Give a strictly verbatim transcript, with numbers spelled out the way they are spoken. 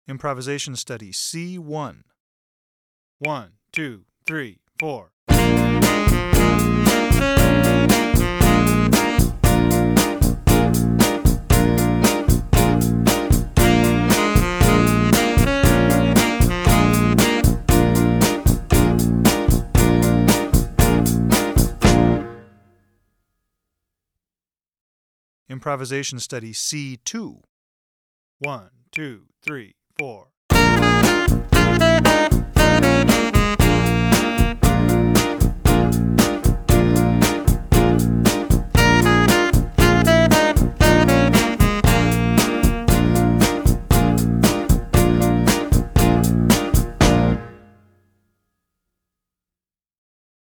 Improvisation Study C one. One, two, three, four. Improvisation Study C two. One, two, three, four.